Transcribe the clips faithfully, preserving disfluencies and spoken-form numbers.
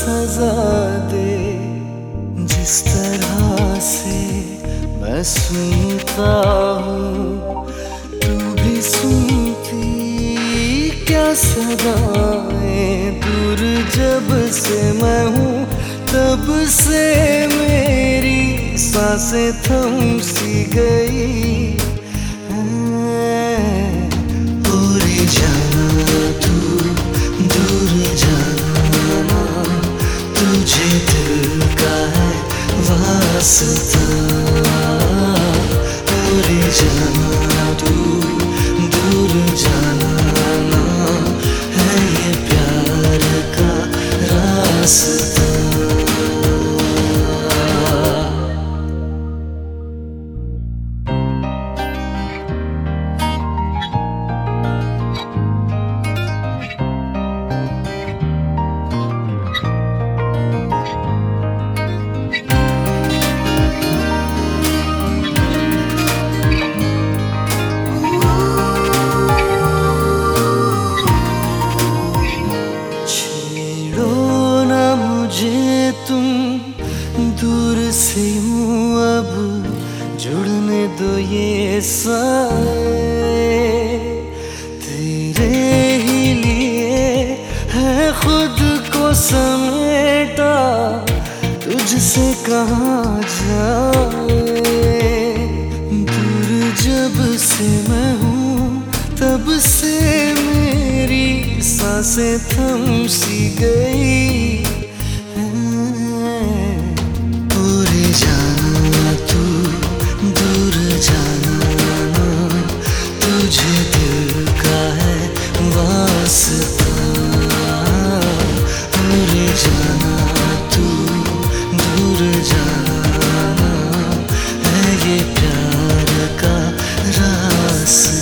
सजा दे। जिस तरह से मैं सुनता हूँ तू भी सुनती क्या सदाएं। दूर जब से मैं हूँ तब से मेरी सांसें थम सी गई। पूरी जाना तू दूर जाना, तुझे दिल का है वास्ता। पूरी जाना तू दूर जाना, है ये प्यार का रास्ता। तुम दूर से यूं अब जुड़ने दो ये साए। तेरे ही लिए है खुद को समेटा, तुझसे कहाँ जाए। दूर जब से मैं हूँ तब से मेरी सांसें थम सी गई। जाना तू दूर जाना, तुझे दिल का है वास्ता। पूरे जाना तू दूर जाना, है ये प्यार का रास्ता।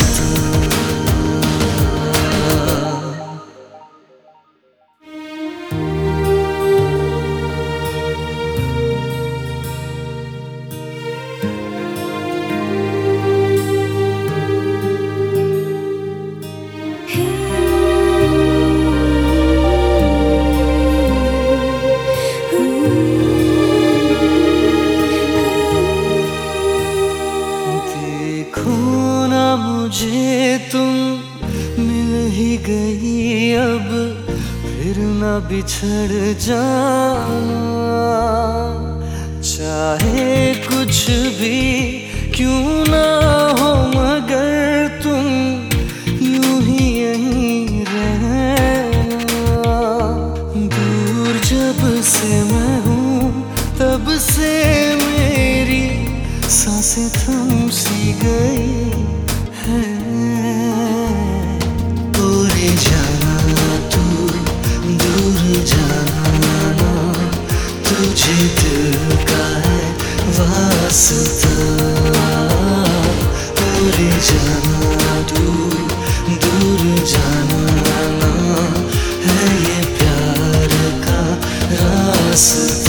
मुझे तुम मिल ही गई अब, फिर ना बिछड़ जाना। चाहे कुछ भी क्यों ना हो मगर तुम यूं ही यहीं रहना। दूर जब से मैं हूँ तब से मेरी सांसें थम सी गई। पूरे जाना तू दूर जाना, तुझे दिल का है वास्ता। पूरे जाना तू दूर जाना, है ये प्यार का रास्ता।